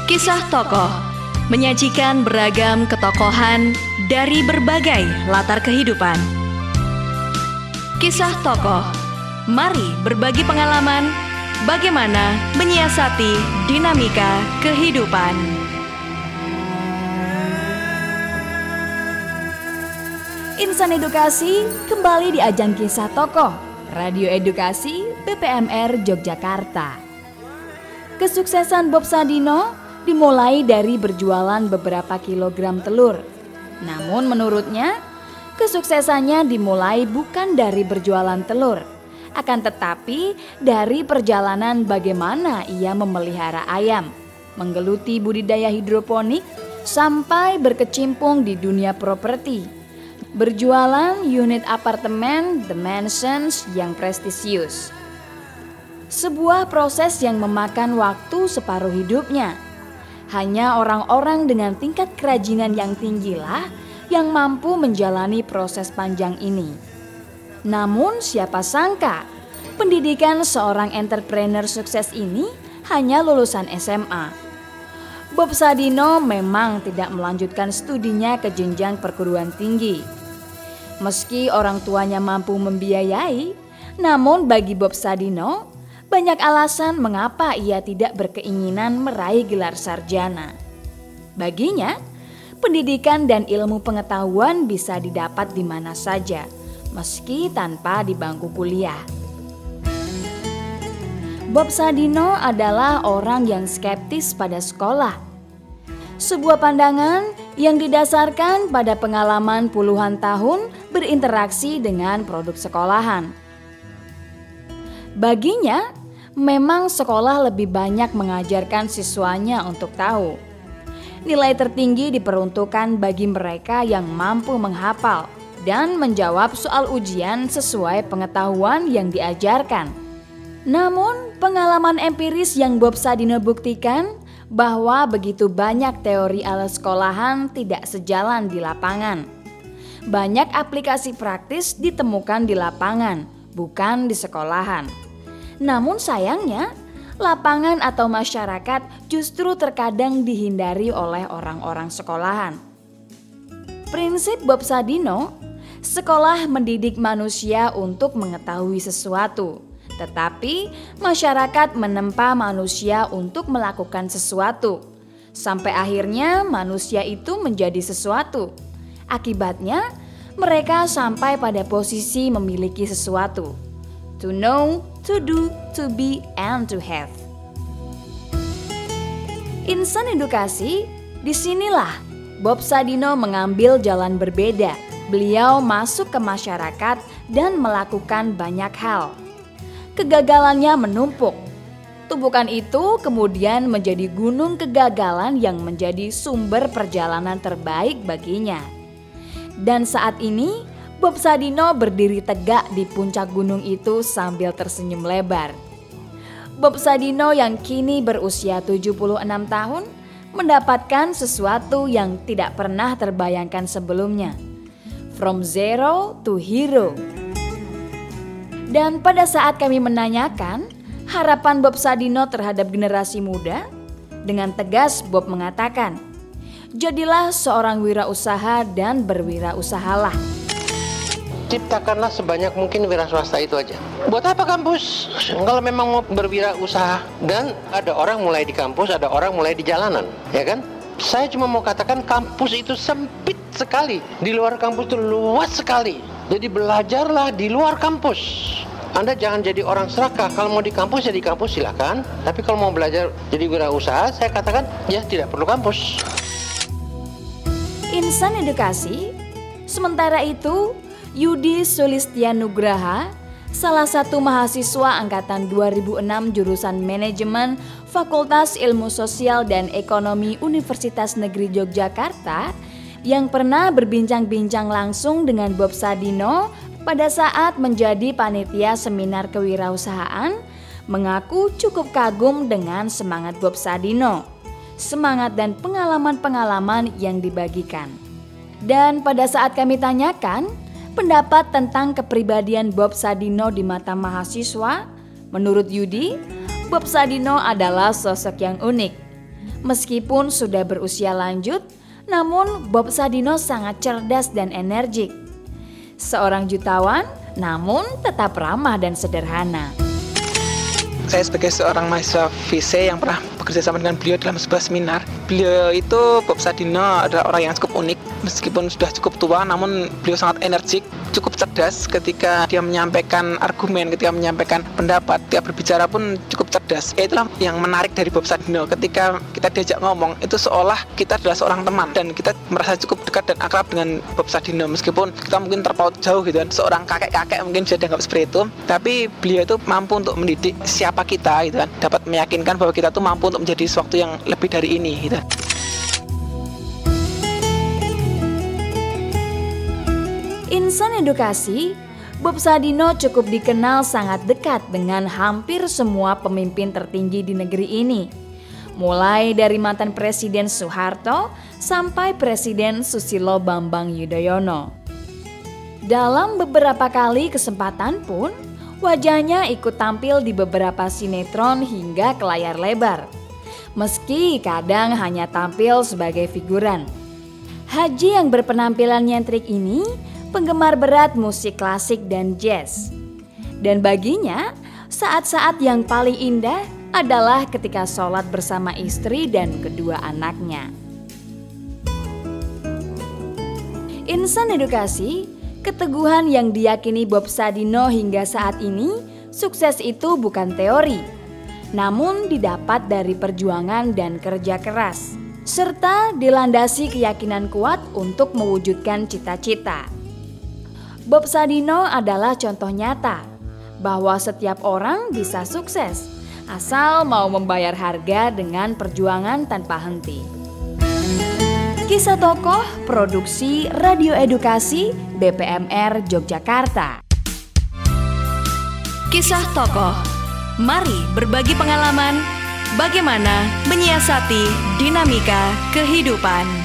Kisah tokoh menyajikan beragam ketokohan dari berbagai latar kehidupan. Kisah tokoh, mari berbagi pengalaman bagaimana menyiasati dinamika kehidupan. Insan Edukasi kembali di ajang Kisah Tokoh Radio Edukasi BPMR Yogyakarta. Kesuksesan Bob Sadino dimulai dari berjualan beberapa kilogram telur. Namun menurutnya, kesuksesannya dimulai bukan dari berjualan telur, akan tetapi dari perjalanan bagaimana ia memelihara ayam, menggeluti budidaya hidroponik, sampai berkecimpung di dunia properti. Berjualan unit apartemen The Mansions yang prestisius. Sebuah proses yang memakan waktu separuh hidupnya. Hanya orang-orang dengan tingkat kerajinan yang tinggilah yang mampu menjalani proses panjang ini. Namun siapa sangka pendidikan seorang entrepreneur sukses ini hanya lulusan SMA. Bob Sadino memang tidak melanjutkan studinya ke jenjang perguruan tinggi. Meski orang tuanya mampu membiayai, namun bagi Bob Sadino banyak alasan mengapa ia tidak berkeinginan meraih gelar sarjana. Baginya, pendidikan dan ilmu pengetahuan bisa didapat di mana saja, meski tanpa di bangku kuliah. Bob Sadino adalah orang yang skeptis pada sekolah. Sebuah pandangan yang didasarkan pada pengalaman puluhan tahun berinteraksi dengan produk sekolahan. Baginya, memang sekolah lebih banyak mengajarkan siswanya untuk tahu. Nilai tertinggi diperuntukkan bagi mereka yang mampu menghafal dan menjawab soal ujian sesuai pengetahuan yang diajarkan. Namun, pengalaman empiris yang Bob Sadino buktikan bahwa begitu banyak teori ala sekolahan tidak sejalan di lapangan. Banyak aplikasi praktis ditemukan di lapangan, bukan di sekolahan. Namun sayangnya, lapangan atau masyarakat justru terkadang dihindari oleh orang-orang sekolahan. Prinsip Bob Sadino, sekolah mendidik manusia untuk mengetahui sesuatu. Tetapi masyarakat menempa manusia untuk melakukan sesuatu. Sampai akhirnya manusia itu menjadi sesuatu. Akibatnya mereka sampai pada posisi memiliki sesuatu. To know, to do, to be, and to have. Insan Edukasi, disinilah Bob Sadino mengambil jalan berbeda. Beliau masuk ke masyarakat dan melakukan banyak hal. Kegagalannya menumpuk. Tumpukan itu kemudian menjadi gunung kegagalan yang menjadi sumber perjalanan terbaik baginya. Dan saat ini Bob Sadino berdiri tegak di puncak gunung itu sambil tersenyum lebar. Bob Sadino yang kini berusia 76 tahun mendapatkan sesuatu yang tidak pernah terbayangkan sebelumnya. From zero to hero. Dan pada saat kami menanyakan harapan Bob Sadino terhadap generasi muda, dengan tegas Bob mengatakan, jadilah seorang wirausaha dan berwirausahalah. Ciptakanlah sebanyak mungkin wira swasta itu aja. Buat apa kampus? Kalau memang mau berwirausaha. Dan ada orang mulai di kampus, ada orang mulai di jalanan, ya kan? Saya cuma mau katakan kampus itu sempit sekali. Di luar kampus itu luas sekali. Jadi belajarlah di luar kampus. Anda jangan jadi orang serakah. Kalau mau di kampus ya di kampus silakan. Tapi kalau mau belajar jadi wirausaha, saya katakan ya tidak perlu kampus. Insan Edukasi. Sementara itu, Yudi Sulistianugraha, salah satu mahasiswa angkatan 2006 jurusan Manajemen Fakultas Ilmu Sosial dan Ekonomi Universitas Negeri Yogyakarta, yang pernah berbincang-bincang langsung dengan Bob Sadino pada saat menjadi panitia seminar kewirausahaan, mengaku cukup kagum dengan semangat Bob Sadino, semangat dan pengalaman-pengalaman yang dibagikan. Dan pada saat kami tanyakan pendapat tentang kepribadian Bob Sadino di mata mahasiswa, menurut Yudi, Bob Sadino adalah sosok yang unik. Meskipun sudah berusia lanjut, namun Bob Sadino sangat cerdas dan energik. Seorang jutawan, namun tetap ramah dan sederhana. Saya sebagai seorang mahasiswa VC yang pernah bekerja sama dengan beliau dalam sebuah seminar. Beliau itu, Bob Sadino, adalah orang yang cukup unik. Meskipun sudah cukup tua, namun beliau sangat energik, cukup cerdas ketika dia menyampaikan argumen, ketika menyampaikan pendapat. Dia berbicara pun cukup cerdas. Itulah yang menarik dari Bob Sadino. Ketika kita diajak ngomong, itu seolah kita adalah seorang teman dan kita merasa cukup dekat dan akrab dengan Bob Sadino. Meskipun kita mungkin terpaut jauh gitu kan, seorang kakek-kakek mungkin bisa dianggap seperti itu, tapi beliau itu mampu untuk mendidik siapa kita gitu kan, dapat meyakinkan bahwa kita tuh mampu untuk menjadi sesuatu yang lebih dari ini gitu. Insan edukasi, Bob Sadino cukup dikenal sangat dekat dengan hampir semua pemimpin tertinggi di negeri ini. Mulai dari mantan Presiden Soeharto sampai Presiden Susilo Bambang Yudhoyono. Dalam beberapa kali kesempatan pun, wajahnya ikut tampil di beberapa sinetron hingga ke layar lebar. Meski kadang hanya tampil sebagai figuran. Haji yang berpenampilan nyentrik ini penggemar berat musik klasik dan jazz. Dan baginya, saat-saat yang paling indah adalah ketika sholat bersama istri dan kedua anaknya. Insan edukasi, keteguhan yang diyakini Bob Sadino hingga saat ini, sukses itu bukan teori, namun didapat dari perjuangan dan kerja keras, serta dilandasi keyakinan kuat untuk mewujudkan cita-cita. Bob Sadino adalah contoh nyata bahwa setiap orang bisa sukses asal mau membayar harga dengan perjuangan tanpa henti. Kisah tokoh produksi Radio Edukasi BPMR Yogyakarta. Kisah tokoh, mari berbagi pengalaman bagaimana menyiasati dinamika kehidupan.